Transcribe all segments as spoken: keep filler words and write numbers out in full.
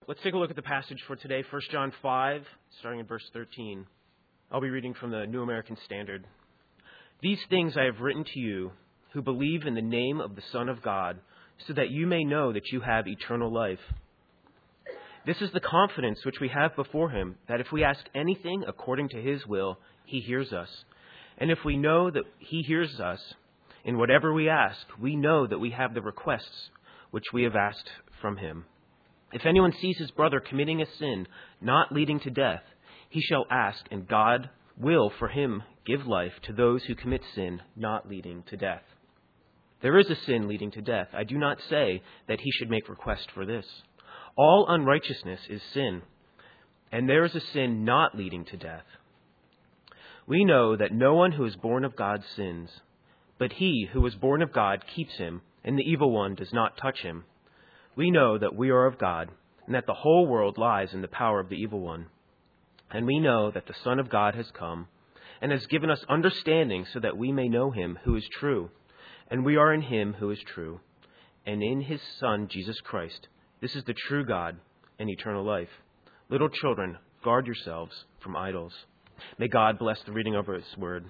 Let's take a look at the passage for today, First John five, starting in verse thirteen. I'll be reading from the New American Standard. These things I have written to you who believe in the name of the Son of God, so that you may know that you have eternal life. This is the confidence which we have before him, that if we ask anything according to his will, he hears us. And if we know that he hears us in whatever we ask, we know that we have the requests which we have asked from him. If anyone sees his brother committing a sin not leading to death, he shall ask, and God will for him give life to those who commit sin not leading to death. There is a sin leading to death. I do not say that he should make request for this. All unrighteousness is sin, and there is a sin not leading to death. We know that no one who is born of God sins, but he who is born of God keeps him, and the evil one does not touch him. We know that we are of God, and that the whole world lies in the power of the evil one. And we know that the Son of God has come, and has given us understanding so that we may know him who is true. And we are in him who is true, and in his Son, Jesus Christ. This is the true God and eternal life. Little children, guard yourselves from idols. May God bless the reading of his word.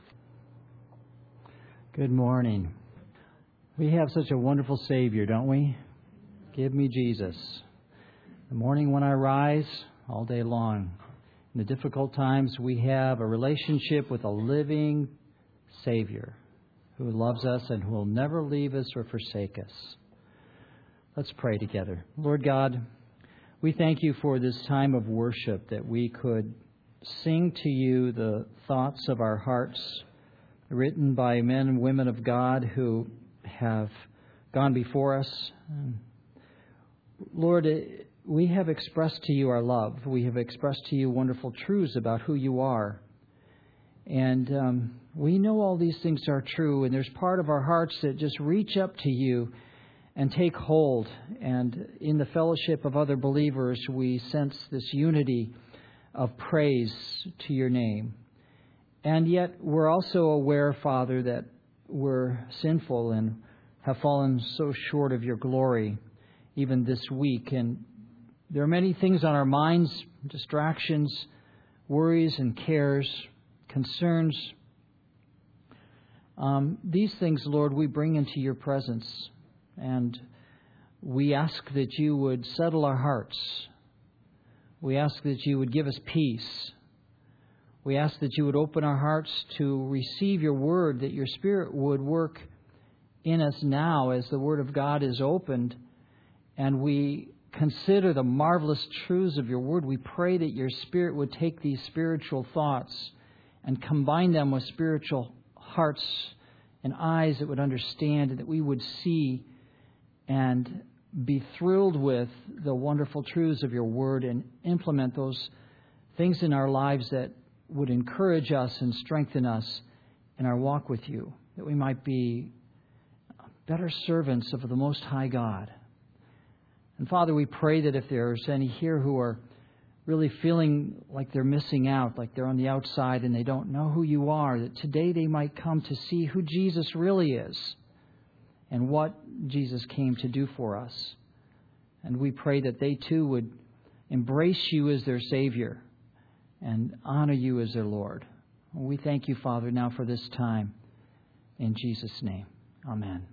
Good morning. We have such a wonderful Savior, don't we? Give me Jesus. The morning when I rise, all day long. In the difficult times, we have a relationship with a living Savior who loves us and who will never leave us or forsake us. Let's pray together. Lord God, we thank you for this time of worship, that we could sing to you the thoughts of our hearts, written by men and women of God who have gone before us. Lord, we have expressed to you our love. We have expressed to you wonderful truths about who you are. And um, we know all these things are true, and there's part of our hearts that just reach up to you and take hold. And in the fellowship of other believers, we sense this unity of praise to your name. And yet we're also aware, Father, that we're sinful and have fallen so short of your glory, even this week. And there are many things on our minds, distractions, worries and cares, concerns. Um, these things, Lord, we bring into your presence. And we ask that you would settle our hearts. We ask that you would give us peace. We ask that you would open our hearts to receive your word, that your Spirit would work in us now as the word of God is opened. And we consider the marvelous truths of your word. We pray that your Spirit would take these spiritual thoughts and combine them with spiritual hearts and eyes that would understand, and that we would see and be thrilled with the wonderful truths of your word and implement those things in our lives that would encourage us and strengthen us in our walk with you, that we might be better servants of the Most High God. And Father, we pray that if there's any here who are really feeling like they're missing out, like they're on the outside and they don't know who you are, that today they might come to see who Jesus really is and what Jesus came to do for us. And we pray that they too would embrace you as their Savior and honor you as their Lord. We thank you, Father, now for this time. In Jesus' name, amen.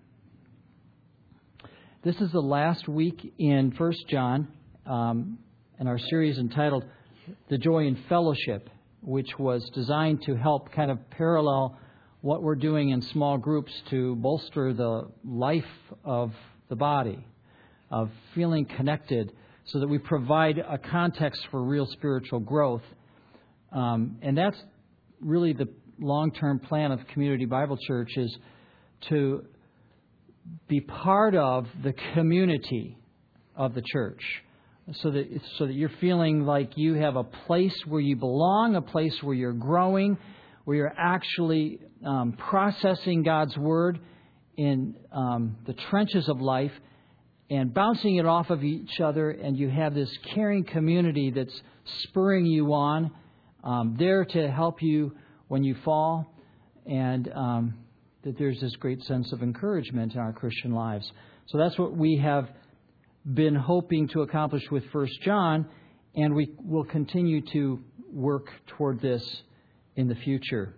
This is the last week in First John, um, in our series entitled The Joy in Fellowship, which was designed to help kind of parallel what we're doing in small groups to bolster the life of the body, of feeling connected, so that we provide a context for real spiritual growth. Um, and that's really the long-term plan of Community Bible Church, is to be part of the community of the church, so that so that you're feeling like you have a place where you belong, a place where you're growing, where you're actually um, processing God's Word in um, the trenches of life and bouncing it off of each other, and you have this caring community that's spurring you on, um, there to help you when you fall, and um, that there's this great sense of encouragement in our Christian lives. So that's what we have been hoping to accomplish with First John, and we will continue to work toward this in the future.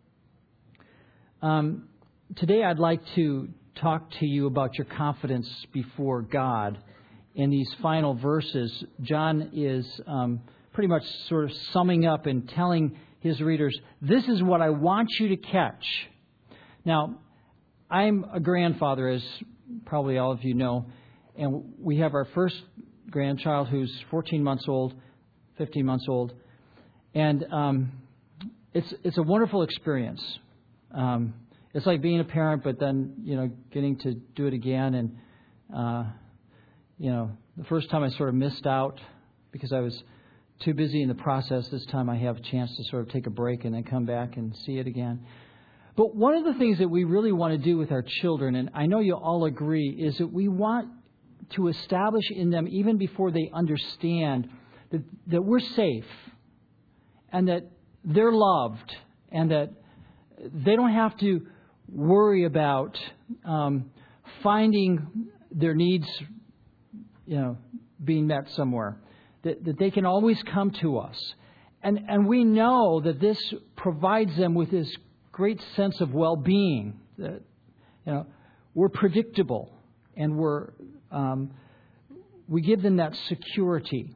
Um, today I'd like to talk to you about your confidence before God. In these final verses, John is um, pretty much sort of summing up and telling his readers, this is what I want you to catch. Now, I'm a grandfather, as probably all of you know, and we have our first grandchild who's fourteen months old, fifteen months old, and um, it's it's a wonderful experience. Um, it's like being a parent, but then you know getting to do it again, and uh, you know the first time I sort of missed out because I was too busy in the process. This time I have a chance to sort of take a break and then come back and see it again. But one of the things that we really want to do with our children, and I know you'll all agree, is that we want to establish in them, even before they understand, that, that we're safe and that they're loved and that they don't have to worry about um, finding their needs, you know, being met somewhere. That, that they can always come to us. And, and we know that this provides them with this great sense of well-being. That, you know, we're predictable and we're um, we give them that security.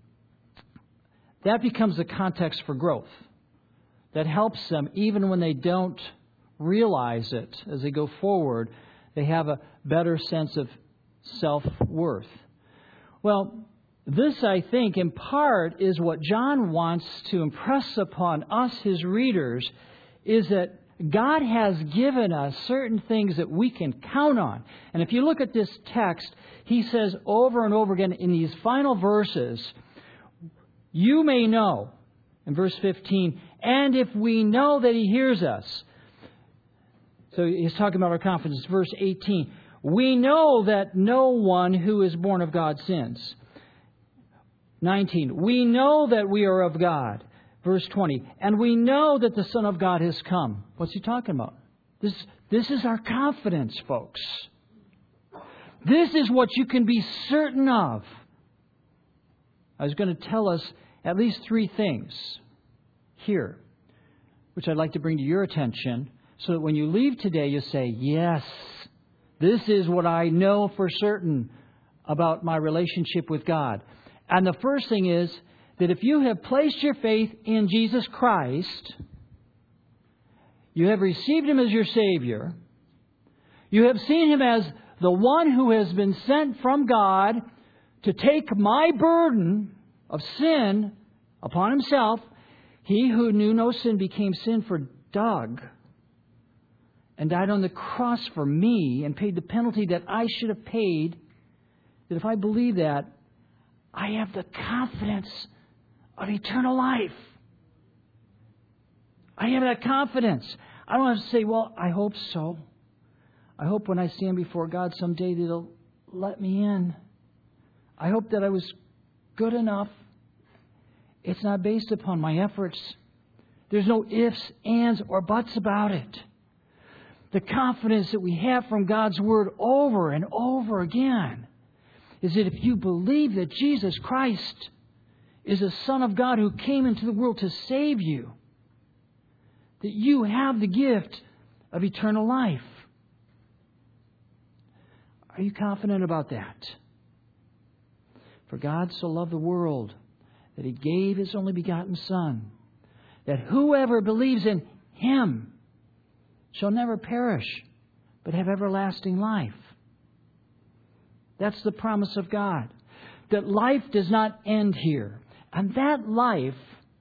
That becomes the context for growth. That helps them even when they don't realize it as they go forward. They have a better sense of self-worth. Well, this, I think, in part is what John wants to impress upon us, his readers, is that God has given us certain things that we can count on. And if you look at this text, he says over and over again in these final verses, you may know, in verse fifteen, and if we know that he hears us. So he's talking about our confidence. Verse eighteen, we know that no one who is born of God sins. nineteen, we know that we are of God. Verse twenty, and we know that the Son of God has come. What's he talking about? This, this is our confidence, folks. This is what you can be certain of. I was going to tell us at least three things here, which I'd like to bring to your attention, so that when you leave today, you say, yes, this is what I know for certain about my relationship with God. And the first thing is that if you have placed your faith in Jesus Christ, you have received Him as your Savior, you have seen Him as the one who has been sent from God to take my burden of sin upon Himself. He who knew no sin became sin for Doug and died on the cross for me and paid the penalty that I should have paid. That if I believe that, I have the confidence of eternal life. I have that confidence. I don't have to say, well, I hope so. I hope when I stand before God someday that He'll let me in. I hope that I was good enough. It's not based upon my efforts. There's no ifs, ands, or buts about it. The confidence that we have from God's Word over and over again is that if you believe that Jesus Christ is the Son of God who came into the world to save you, that you have the gift of eternal life. Are you confident about that? For God so loved the world that He gave His only begotten Son, that whoever believes in Him shall never perish, but have everlasting life. That's the promise of God. That life does not end here. And that life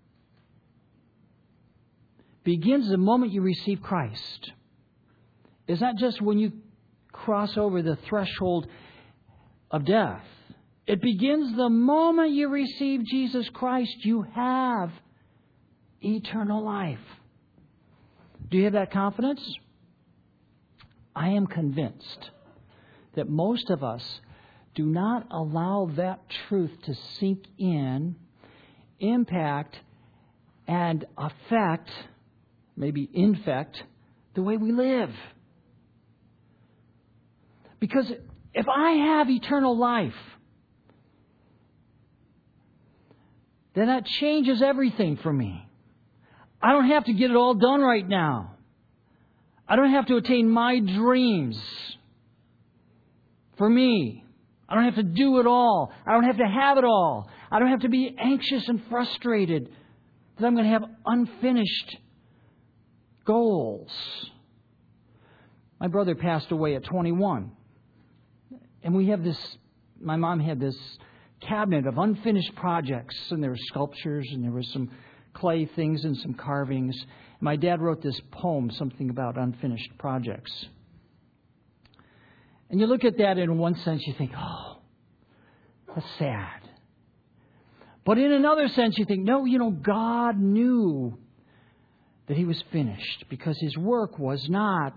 begins the moment you receive Christ. It's not just when you cross over the threshold of death. It begins the moment you receive Jesus Christ. You have eternal life. Do you have that confidence? I am convinced that most of us do not allow that truth to sink in, impact, and affect, maybe infect, the way we live. Because If I have eternal life, then that changes everything for me. I don't have to get it all done right now. I don't have to attain my dreams for me. I don't have to do it all. I don't have to have it all. I don't have to be anxious and frustrated that I'm going to have unfinished goals. My brother passed away at twenty-one. And we have this, my mom had this cabinet of unfinished projects. And there were sculptures and there was some clay things and some carvings. And my dad wrote this poem, something about unfinished projects. And you look at that in one sense, you think, oh, that's sad. But in another sense, you think, no, you know, God knew that He was finished because His work was not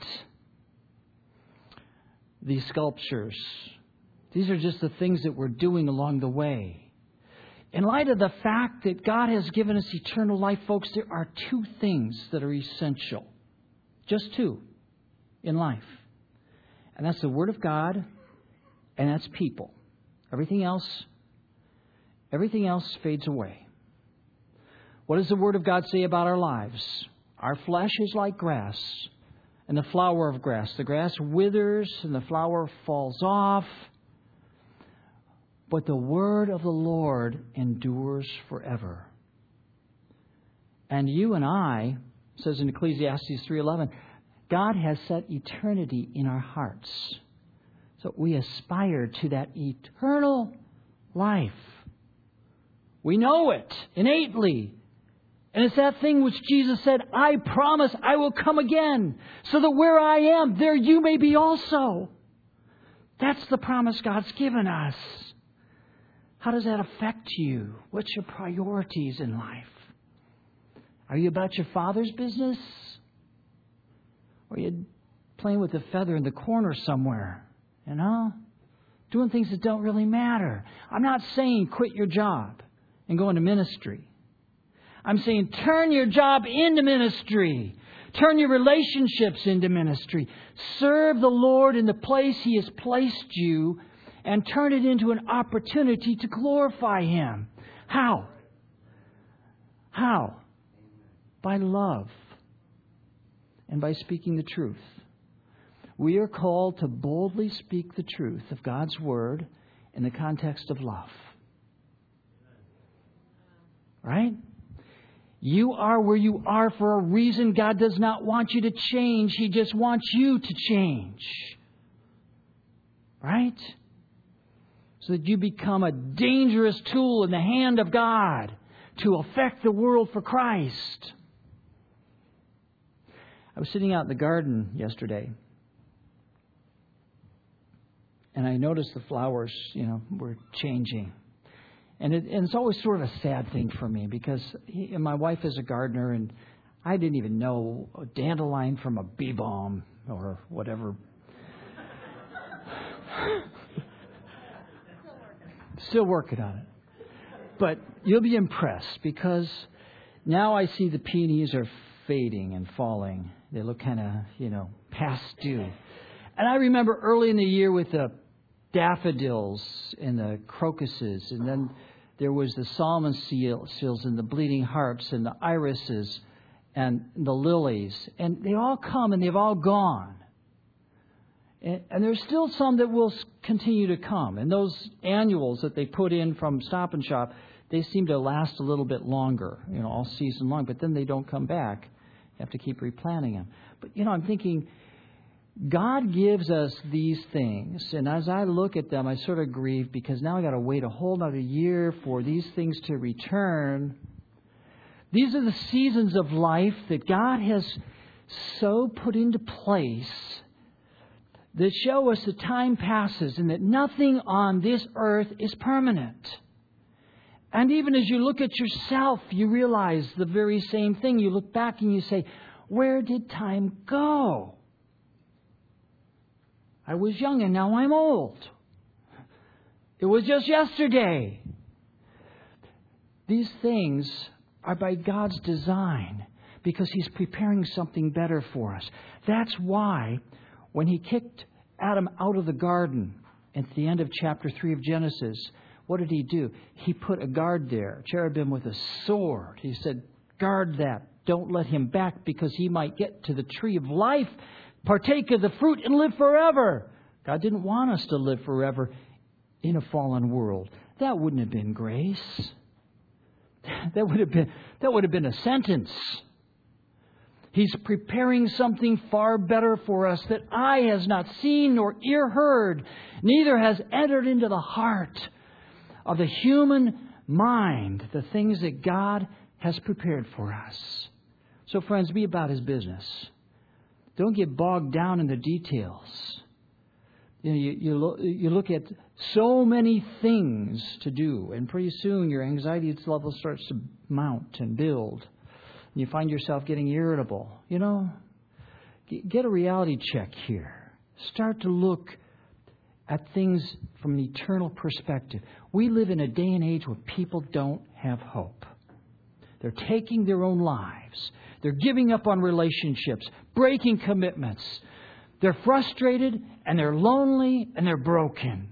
these sculptures. These are just the things that we're doing along the way. In light of the fact that God has given us eternal life, folks, there are two things that are essential. Just two in life. And that's the Word of God and that's people. Everything else, everything else fades away. What does the Word of God say about our lives? Our flesh is like grass and the flower of grass. The grass withers and the flower falls off. But the word of the Lord endures forever. And you and I, it says in Ecclesiastes three eleven, God has set eternity in our hearts. So we aspire to that eternal life. We know it innately. And it's that thing which Jesus said, I promise I will come again, so that where I am, there you may be also. That's the promise God's given us. How does that affect you? What's your priorities in life? Are you about your Father's business? Or are you playing with a feather in the corner somewhere? You know? Doing things that don't really matter. I'm not saying quit your job and go into ministry. I'm saying turn your job into ministry. Turn your relationships into ministry. Serve the Lord in the place He has placed you and turn it into an opportunity to glorify Him. How? How? By love and by speaking the truth. We are called to boldly speak the truth of God's Word in the context of love. Right? You are where you are for a reason. God does not want you to change. He just wants you to change. Right? So that you become a dangerous tool in the hand of God to affect the world for Christ. I was sitting out in the garden yesterday. And I noticed the flowers, you know, were changing. And, it, and it's always sort of a sad thing for me because he, and my wife is a gardener and I didn't even know a dandelion from a bee balm or whatever. Still working on it. But you'll be impressed because now I see the peonies are fading and falling. They look kind of, you know, past due. And I remember early in the year with the daffodils and the crocuses, and then there was the salmon seals and the bleeding hearts and the irises and the lilies. And they all come and they've all gone. And, and there's still some that will continue to come. And those annuals that they put in from Stop and Shop, they seem to last a little bit longer, you know, all season long. But then they don't come back. You have to keep replanting them. But, you know, I'm thinking, God gives us these things, and as I look at them, I sort of grieve because now I got to wait a whole other year for these things to return. These are the seasons of life that God has so put into place that show us that time passes and that nothing on this earth is permanent. And even as you look at yourself, you realize the very same thing. You look back and you say, where did time go? I was young and now I'm old. It was just yesterday. These things are by God's design because He's preparing something better for us. That's why when He kicked Adam out of the garden At the end of chapter three of Genesis, what did He do? He put a guard there, cherubim with a sword. He said, guard that. Don't let him back, because he might get to the tree of life, partake of the fruit, and live forever. God didn't want us to live forever in a fallen world. That wouldn't have been grace. That would have been, that would have been a sentence. He's preparing something far better for us that eye has not seen nor ear heard, neither has entered into the heart of the human mind, the things that God has prepared for us. So friends, be about His business. Don't get bogged down in the details. You know, you, you, lo- you look at so many things to do, and pretty soon your anxiety level starts to mount and build. And you find yourself getting irritable. You know, get a reality check here. Start to look at things from an eternal perspective. We live in a day and age where people don't have hope. They're taking their own lives. They're giving up on relationships, breaking commitments. They're frustrated, and they're lonely, and they're broken.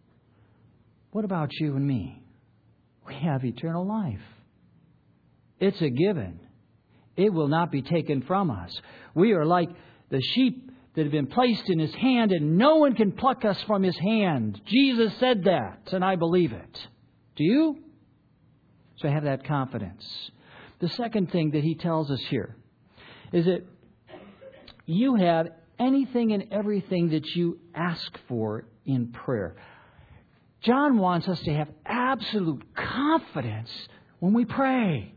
What about you and me? We have eternal life. It's a given. It will not be taken from us. We are like the sheep that have been placed in His hand, and no one can pluck us from His hand. Jesus said that, and I believe it. Do you? So have that confidence. The second thing that He tells us here is that you have anything and everything that you ask for in prayer. John wants us to have absolute confidence when we pray.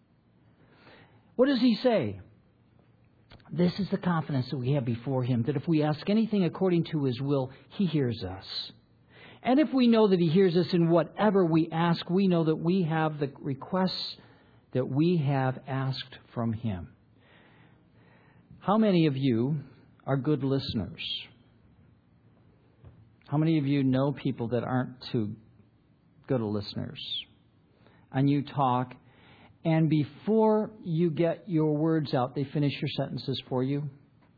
What does he say? This is the confidence that we have before Him, that if we ask anything according to His will, He hears us. And if we know that He hears us in whatever we ask, we know that we have the requests that we have asked from Him. How many of you are good listeners? How many of you know people that aren't too good listeners? And you talk, and before you get your words out, they finish your sentences for you?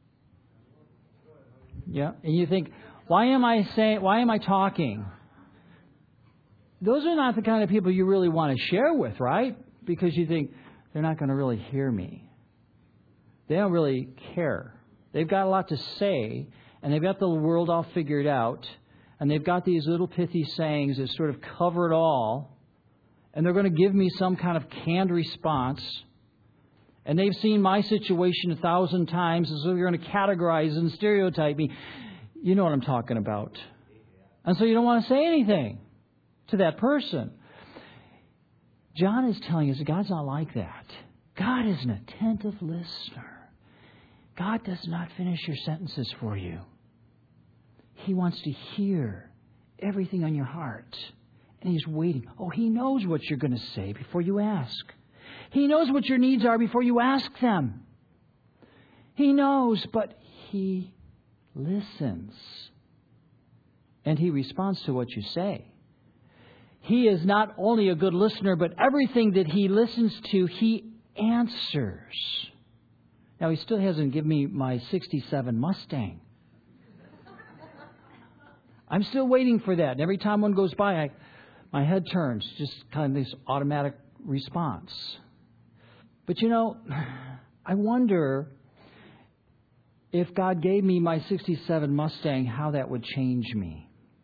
Yeah, and you think, why am I saying, why am I talking? Those are not the kind of people you really want to share with, right? Because you think, they're not going to really hear me. They don't really care. They've got a lot to say, and they've got the world all figured out, and they've got these little pithy sayings that sort of cover it all, and they're going to give me some kind of canned response, and they've seen my situation a thousand times, and so they're going to categorize and stereotype me. You know what I'm talking about. And so you don't want to say anything to that person. John is telling us that God's not like that. God is an attentive listener. God does not finish your sentences for you. He wants to hear everything on your heart. And He's waiting. Oh, He knows what you're going to say before you ask. He knows what your needs are before you ask them. He knows, but He listens. And He responds to what you say. He is not only a good listener, but everything that He listens to, He answers. Now, He still hasn't given me my sixty-seven Mustang. I'm still waiting for that. And every time one goes by, I, my head turns, just kind of this automatic response. But you know, I wonder if God gave me my sixty-seven Mustang, how that would change me.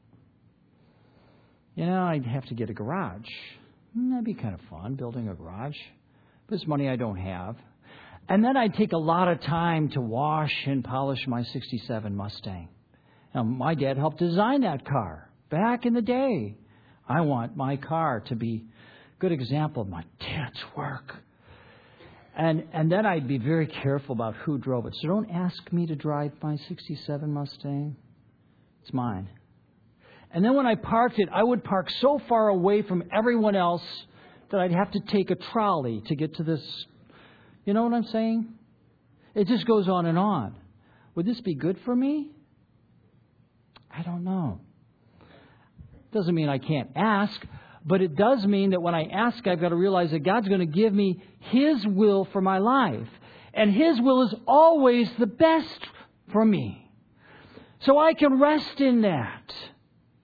You know, I'd have to get a garage. That'd be kind of fun, building a garage. But it's money I don't have. And then I'd take a lot of time to wash and polish my sixty-seven Mustang. Now, my dad helped design that car back in the day. I want my car to be a good example of my dad's work. And and then I'd be very careful about who drove it. So don't ask me to drive my sixty-seven Mustang. It's mine. And then when I parked it, I would park so far away from everyone else that I'd have to take a trolley to get to this. You know what I'm saying? It just goes on and on. Would this be good for me? I don't know. Doesn't mean I can't ask, but it does mean that when I ask, I've got to realize that God's going to give me His will for my life. And His will is always the best for me. So I can rest in that.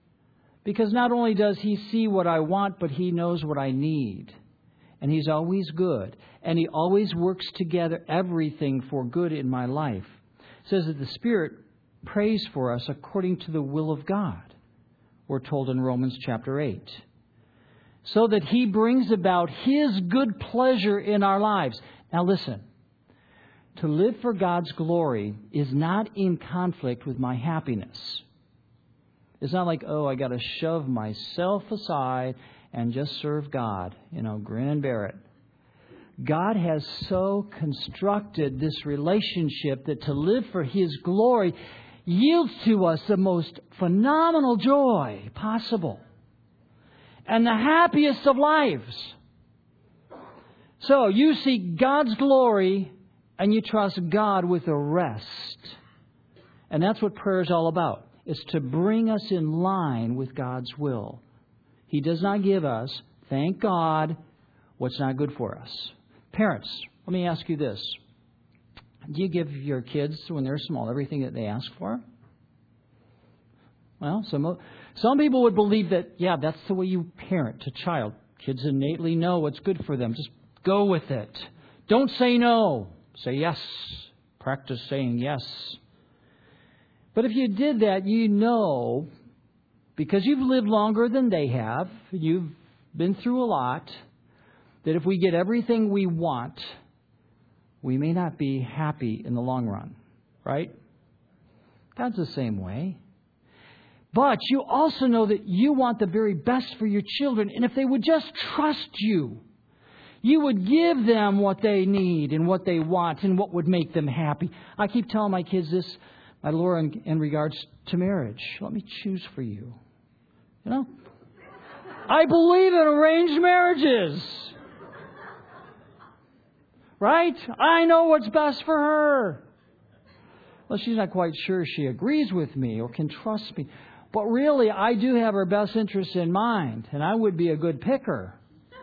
Because not only does He see what I want, but He knows what I need. And He's always good. And He always works together everything for good in my life. It says that the Spirit prays for us according to the will of God. We're told in Romans chapter eight. So that He brings about His good pleasure in our lives. Now listen. To live for God's glory is not in conflict with my happiness. It's not like, oh, I got to shove myself aside and just serve God. You know, grin and bear it. God has so constructed this relationship that to live for His glory yields to us the most phenomenal joy possible. And the happiest of lives. So you seek God's glory and you trust God with the rest. And that's what prayer is all about. It's to bring us in line with God's will. He does not give us, thank God, what's not good for us. Parents, let me ask you this. Do you give your kids, when they're small, everything that they ask for? Well, some, some people would believe that, yeah, that's the way you parent a child. Kids innately know what's good for them. Just go with it. Don't say no. Say yes. Practice saying yes. But if you did that, you know, because you've lived longer than they have, you've been through a lot, that if we get everything we want, we may not be happy in the long run. Right? God's the same way. But you also know that you want the very best for your children. And if they would just trust you, you would give them what they need and what they want and what would make them happy. I keep telling my kids this, my Laura, in, in regards to marriage. Let me choose for you. You know, I believe in arranged marriages. Right? I know what's best for her. Well, she's not quite sure she agrees with me or can trust me. But really, I do have her best interests in mind, and I would be a good picker.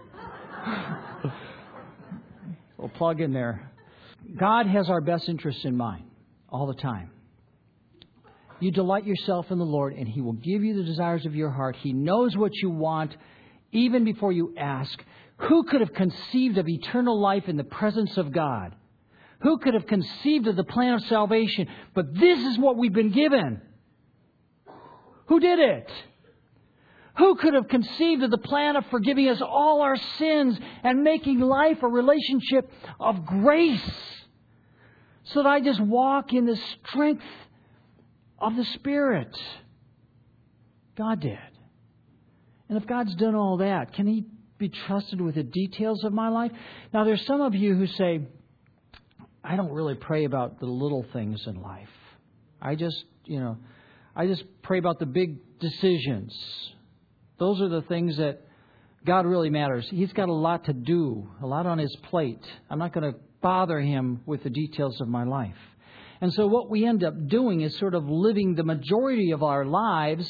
We'll plug in there. God has our best interests in mind all the time. You delight yourself in the Lord, and He will give you the desires of your heart. He knows what you want even before you ask. Who could have conceived of eternal life in the presence of God? Who could have conceived of the plan of salvation? But this is what we've been given. Who did it? Who could have conceived of the plan of forgiving us all our sins and making life a relationship of grace so that I just walk in the strength of the Spirit? God did. And if God's done all that, can He be trusted with the details of my life? Now, there's some of you who say, I don't really pray about the little things in life. I just, you know, I just pray about the big decisions. Those are the things that God really matters. He's got a lot to do, a lot on His plate. I'm not going to bother Him with the details of my life. And so what we end up doing is sort of living the majority of our lives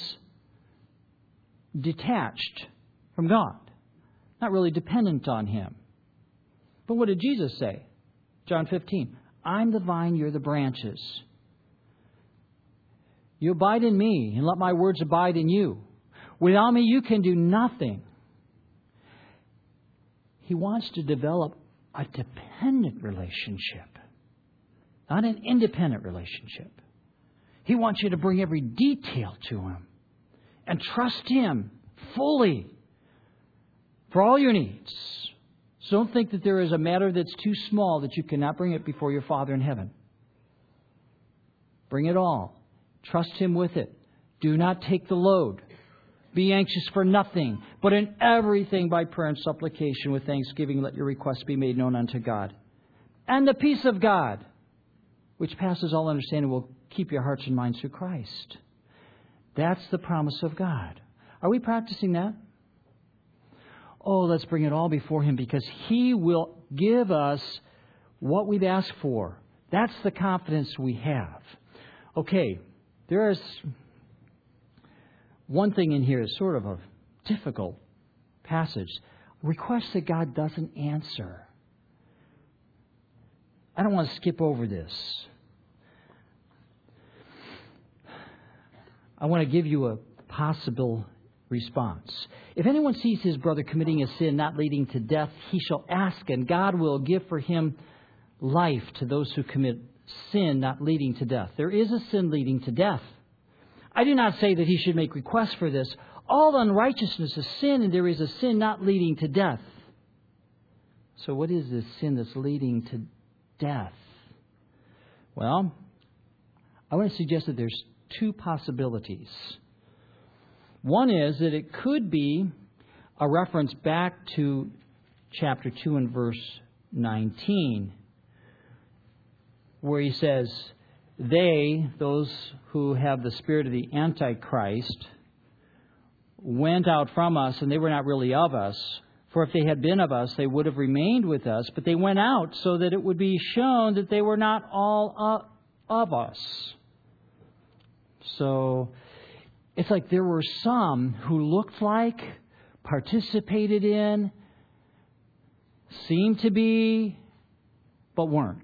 detached from God, not really dependent on Him. But what did Jesus say? John fifteen, I'm the vine, you're the branches. You abide in me, and let my words abide in you. Without me, you can do nothing. He wants to develop a dependent relationship, not an independent relationship. He wants you to bring every detail to Him and trust Him fully for all your needs. So don't think that there is a matter that's too small that you cannot bring it before your Father in heaven. Bring it all. Trust Him with it. Do not take the load. Be anxious for nothing, but in everything by prayer and supplication with thanksgiving let your requests be made known unto God. And the peace of God, which passes all understanding, will keep your hearts and minds through Christ. That's the promise of God. Are we practicing that? Oh, let's bring it all before Him, because He will give us what we've asked for. That's the confidence we have. Okay, there is one thing in here is sort of a difficult passage. Requests that God doesn't answer. I don't want to skip over this. I want to give you a possible response. If anyone sees his brother committing a sin not leading to death, he shall ask, and God will give for him life to those who commit sin not leading to death. There is a sin leading to death. I do not say that he should make requests for this. All unrighteousness is sin, and there is a sin not leading to death. So what is this sin that's leading to death? Well, I want to suggest that there's two possibilities. One is that it could be a reference back to chapter two and verse nineteen, where he says, they, those who have the spirit of the Antichrist, went out from us, and they were not really of us. For if they had been of us, they would have remained with us. But they went out so that it would be shown that they were not all of us. So it's like there were some who looked like, participated in, seemed to be, but weren't.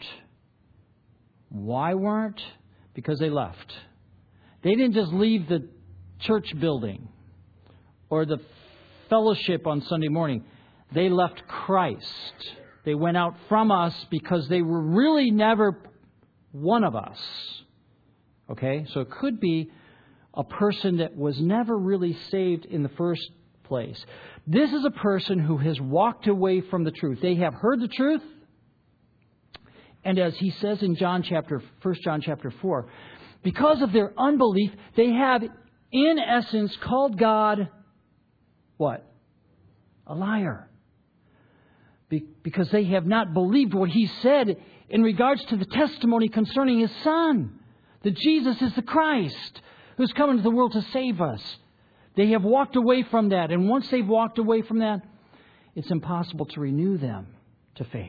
Why weren't? Because they left. They didn't just leave the church building or the fellowship on Sunday morning. They left Christ. They went out from us because they were really never one of us. Okay? So it could be a person that was never really saved in the first place. This is a person who has walked away from the truth. They have heard the truth. And as he says in John chapter, First John chapter four, because of their unbelief, they have, in essence, called God, what? A liar. Be- because they have not believed what He said in regards to the testimony concerning His Son, that Jesus is the Christ who's come into the world to save us. They have walked away from that. And once they've walked away from that, it's impossible to renew them to faith.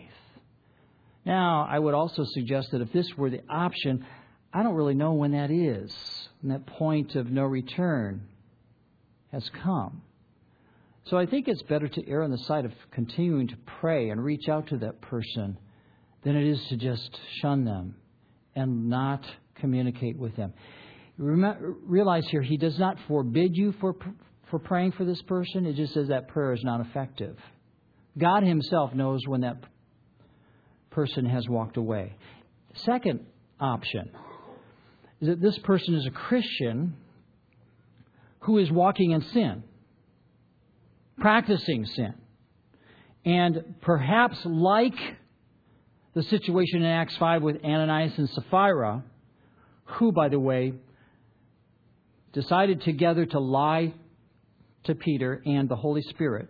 Now, I would also suggest that if this were the option, I don't really know when that is, when that point of no return has come. So I think it's better to err on the side of continuing to pray and reach out to that person than it is to just shun them and not communicate with them. Remember, realize here, He does not forbid you for for praying for this person. It just says that prayer is not effective. God Himself knows when that person has walked away. Second option is that this person is a Christian who is walking in sin, practicing sin. And perhaps like the situation in Acts five with Ananias and Sapphira, who, by the way, decided together to lie to Peter and the Holy Spirit,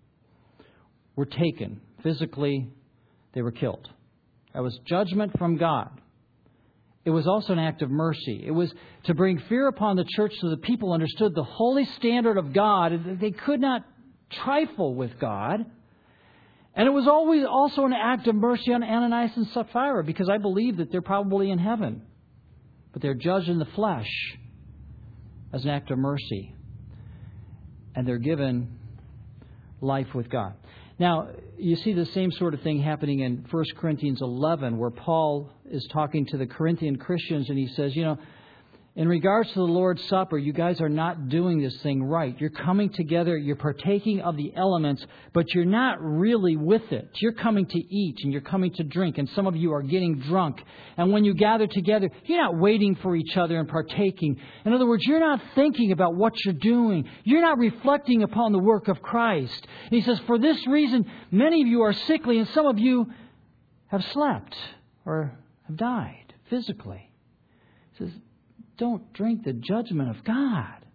were taken. Physically, they were killed. That was judgment from God. It was also an act of mercy. It was to bring fear upon the church so that people understood the holy standard of God. They could not trifle with God. And it was always also an act of mercy on Ananias and Sapphira, because I believe that they're probably in heaven. But they're judged in the flesh as an act of mercy. And they're given life with God. Now, you see the same sort of thing happening in First Corinthians eleven, where Paul is talking to the Corinthian Christians, and he says, you know, in regards to the Lord's Supper, you guys are not doing this thing right. You're coming together, you're partaking of the elements, but you're not really with it. You're coming to eat and you're coming to drink, and some of you are getting drunk. And when you gather together, you're not waiting for each other and partaking. In other words, you're not thinking about what you're doing. You're not reflecting upon the work of Christ. And he says, for this reason, many of you are sickly and some of you have slept or have died physically. He says, don't drink the judgment of God.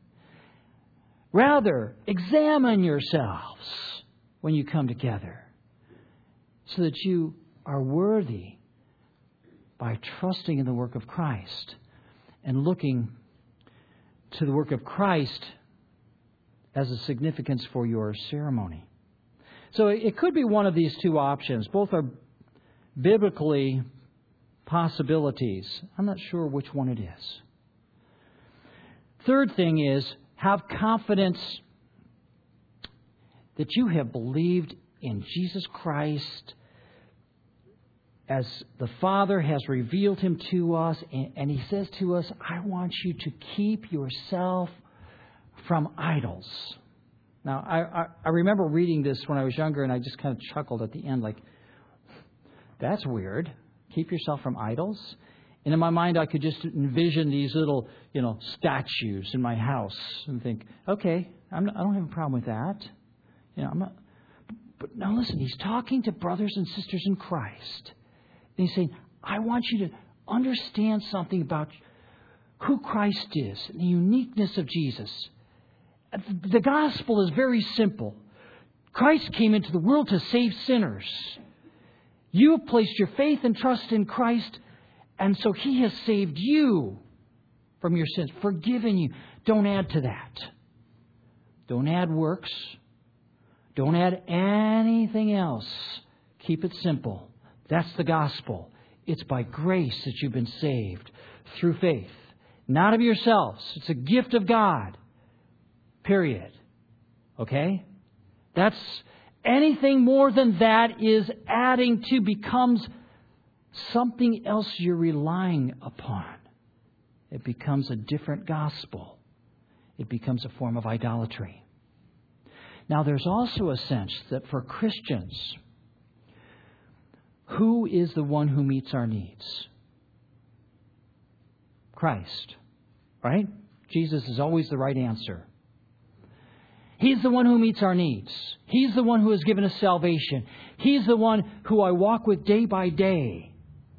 Rather, examine yourselves when you come together, so that you are worthy by trusting in the work of Christ and looking to the work of Christ as a significance for your ceremony. So it could be one of these two options. Both are biblically possibilities. I'm not sure which one it is. Third thing is, have confidence that you have believed in Jesus Christ as the Father has revealed Him to us. And, and He says to us, I want you to keep yourself from idols. Now, I, I, I remember reading this when I was younger, and I just kind of chuckled at the end, like, that's weird. Keep yourself from idols. And in my mind, I could just envision these little, you know, statues in my house and think, okay, I'm not, I don't have a problem with that. You know, I'm not. But now listen, he's talking to brothers and sisters in Christ. And he's saying, I want you to understand something about who Christ is and the uniqueness of Jesus. The gospel is very simple. Christ came into the world to save sinners. You have placed your faith and trust in Christ, and so He has saved you from your sins, forgiven you. Don't add to that. Don't add works. Don't add anything else. Keep it simple. That's the gospel. It's by grace that you've been saved through faith. Not of yourselves. It's a gift of God. Period. Okay? That's anything more than that is adding to, becomes something else you're relying upon. It becomes a different gospel. It becomes a form of idolatry. Now, there's also a sense that for Christians, who is the one who meets our needs? Christ. Right? Jesus is always the right answer. He's the one who meets our needs. He's the one who has given us salvation. He's the one who I walk with day by day.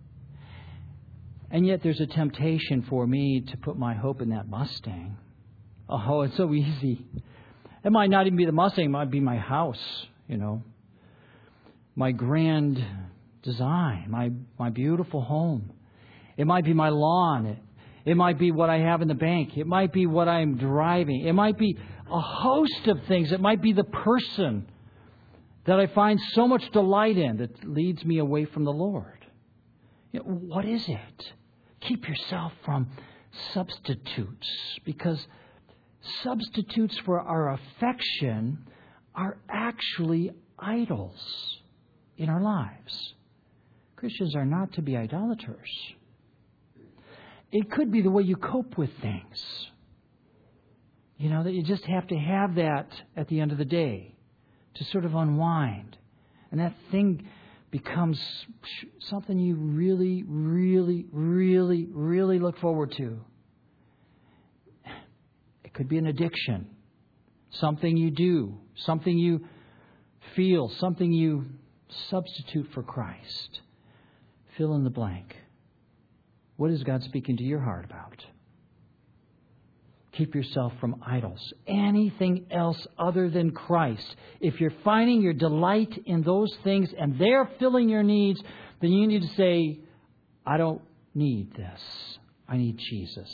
And yet there's a temptation for me to put my hope in that Mustang. Oh, it's so easy. It might not even be the Mustang. It might be my house, you know. My grand design. My, my beautiful home. It might be my lawn. It, it might be what I have in the bank. It might be what I'm driving. It might be a host of things. It might be the person that I find so much delight in that leads me away from the Lord. You know, what is it? Keep yourself from substitutes, because substitutes for our affection are actually idols in our lives. Christians are not to be idolaters. It could be the way you cope with things. You know, that you just have to have that at the end of the day to sort of unwind. And that thing becomes something you really, really, really, really look forward to. It could be an addiction. Something you do. Something you feel. Something you substitute for Christ. Fill in the blank. What is God speaking to your heart about? Keep yourself from idols. Anything else other than Christ. If you're finding your delight in those things and they're filling your needs, then you need to say, I don't need this. I need Jesus.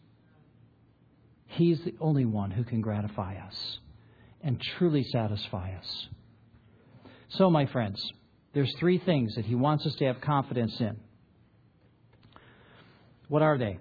He's the only one who can gratify us and truly satisfy us. So, my friends, there's three things that He wants us to have confidence in. What are they?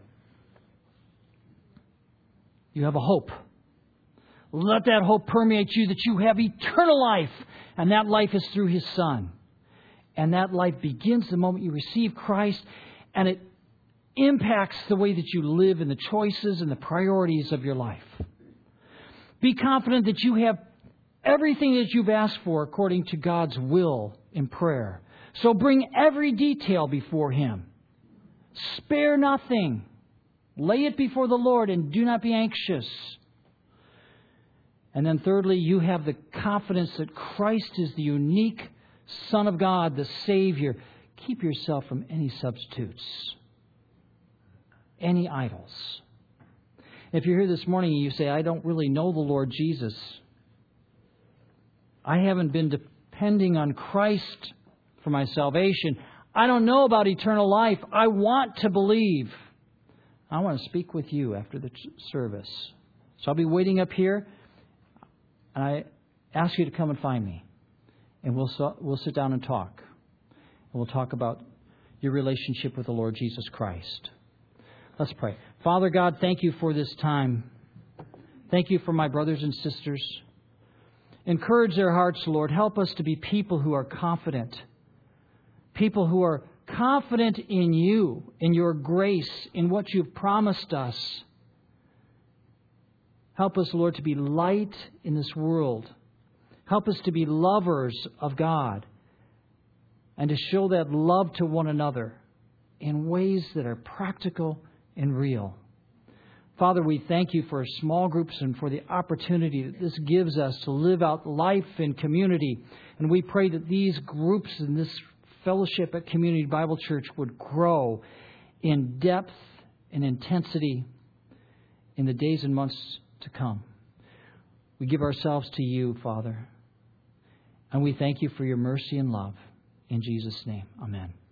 You have a hope. Let that hope permeate you that you have eternal life. And that life is through His Son. And that life begins the moment you receive Christ. And it impacts the way that you live and the choices and the priorities of your life. Be confident that you have everything that you've asked for according to God's will in prayer. So bring every detail before Him. Spare nothing. Lay it before the Lord and do not be anxious. And then thirdly, you have the confidence that Christ is the unique Son of God, the Savior. Keep yourself from any substitutes, any idols. If you're here this morning and you say, I don't really know the Lord Jesus, I haven't been depending on Christ for my salvation, I don't know about eternal life, I want to believe, I want to speak with you after the service. So I'll be waiting up here, and I ask you to come and find me. And we'll we'll sit down and talk. And we'll talk about your relationship with the Lord Jesus Christ. Let's pray. Father God, thank you for this time. Thank you for my brothers and sisters. Encourage their hearts, Lord. Help us to be people who are confident. People who are confident in you, in your grace, in what you've promised us. Help us, Lord, to be light in this world. Help us to be lovers of God and to show that love to one another in ways that are practical and real. Father, we thank you for small groups and for the opportunity that this gives us to live out life in community. And we pray that these groups and this fellowship at Community Bible Church would grow in depth and intensity in the days and months to come. We give ourselves to you, Father. And we thank you for your mercy and love. In Jesus' name, amen.